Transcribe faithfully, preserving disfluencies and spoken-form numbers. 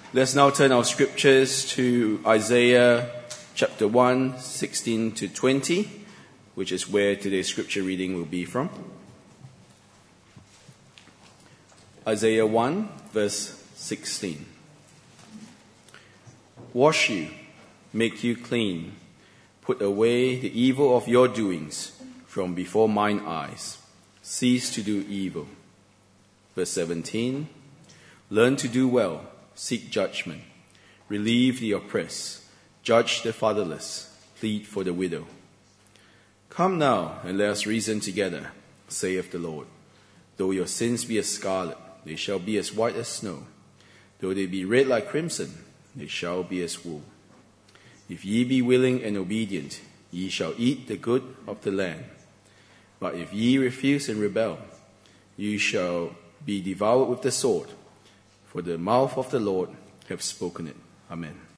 Let's now turn our scriptures to Isaiah chapter one, sixteen to twenty, which is where today's scripture reading will be from. Isaiah one, verse sixteen. Wash you, make you clean, put away the evil of your doings from before mine eyes. Cease to do evil. Verse seventeen. Learn to do well, seek judgment, relieve the oppressed, judge the fatherless, plead for the widow. Come now and let us reason together, saith the Lord. Though your sins be as scarlet, they shall be as white as snow. Though they be red like crimson, they shall be as wool. If ye be willing and obedient, ye shall eat the good of the land. But if ye refuse and rebel, ye shall be devoured with the sword. For the mouth of the Lord hath spoken it. Amen.